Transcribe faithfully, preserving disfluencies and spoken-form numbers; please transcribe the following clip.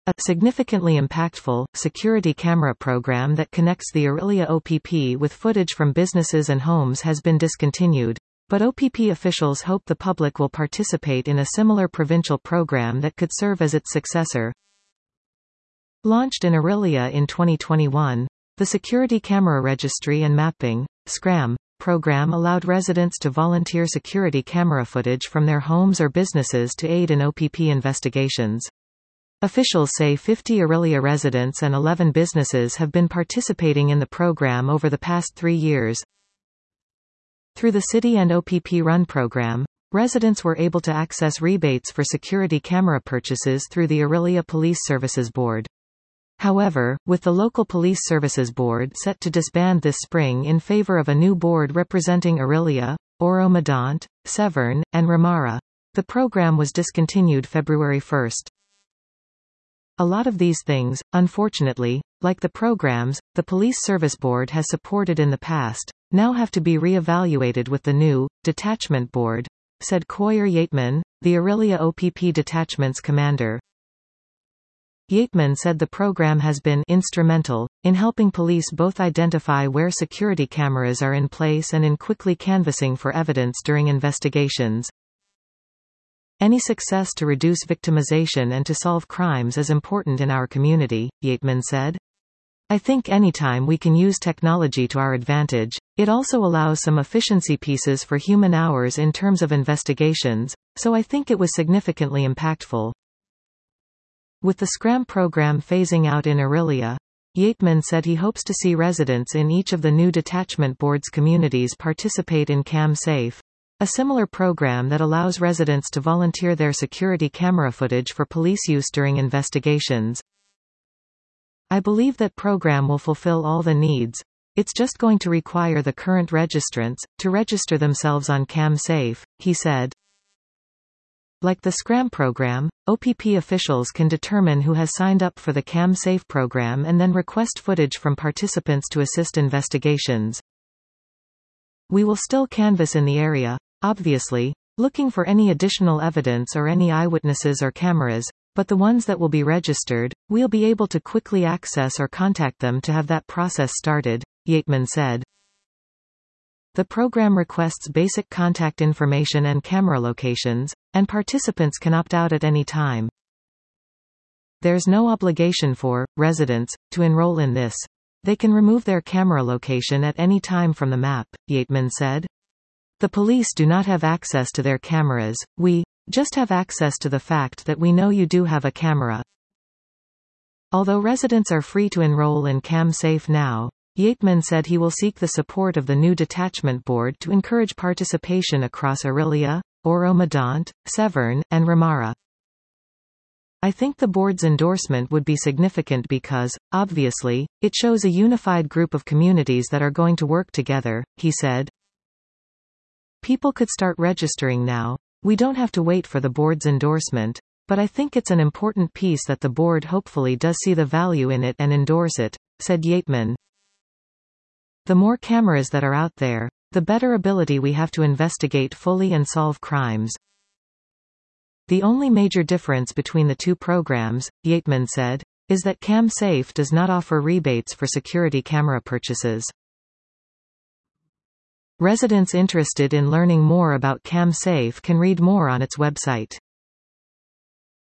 A significantly impactful, security camera program that connects the Aurelia O P P with footage from businesses and homes has been discontinued, but O P P officials hope the public will participate in a similar provincial program that could serve as its successor. Launched in Aurelia in twenty twenty-one, the Security Camera Registry and Mapping (SCRAM) program allowed residents to volunteer security camera footage from their homes or businesses to aid in O P P investigations. Officials say fifty Aurelia residents and eleven businesses have been participating in the program over the past three years. Through the City and O P P Run program, residents were able to access rebates for security camera purchases through the Aurelia Police Services Board. However, with the Local Police Services Board set to disband this spring in favor of a new board representing Aurelia, Oro-Medonte, Severn, and Ramara, the program was discontinued February first. A lot of these things, unfortunately, like the programs the Police Service Board has supported in the past, now have to be re-evaluated with the new Detachment Board, said Coyer Yateman, the Aurelia O P P Detachment's commander. Yateman said the program has been instrumental in helping police both identify where security cameras are in place and in quickly canvassing for evidence during investigations. Any success to reduce victimization and to solve crimes is important in our community, Yateman said. I think anytime we can use technology to our advantage, it also allows some efficiency pieces for human hours in terms of investigations, so I think it was significantly impactful. With the SCRAM program phasing out in Aurelia, Yateman said he hopes to see residents in each of the new detachment boards' communities participate in CamSafe, a similar program that allows residents to volunteer their security camera footage for police use during investigations. I believe that program will fulfill all the needs. It's just going to require the current registrants to register themselves on CamSafe, he said. Like the SCRAM program, O P P officials can determine who has signed up for the CamSafe program and then request footage from participants to assist investigations. We will still canvass in the area, obviously, looking for any additional evidence or any eyewitnesses or cameras, but the ones that will be registered, we'll be able to quickly access or contact them to have that process started, Yateman said. The program requests basic contact information and camera locations, and participants can opt out at any time. There's no obligation for residents to enroll in this. They can remove their camera location at any time from the map, Yateman said. The police do not have access to their cameras, we just have access to the fact that we know you do have a camera. Although residents are free to enroll in CamSafe now, Yateman said he will seek the support of the new detachment board to encourage participation across Aurelia, Oro-Medonte, Severn, and Ramara. I think the board's endorsement would be significant because, obviously, it shows a unified group of communities that are going to work together, he said. People could start registering now. We don't have to wait for the board's endorsement, but I think it's an important piece that the board hopefully does see the value in it and endorse it, said Yateman. The more cameras that are out there, the better ability we have to investigate fully and solve crimes. The only major difference between the two programs, Yateman said, is that CamSafe does not offer rebates for security camera purchases. Residents interested in learning more about CamSafe can read more on its website.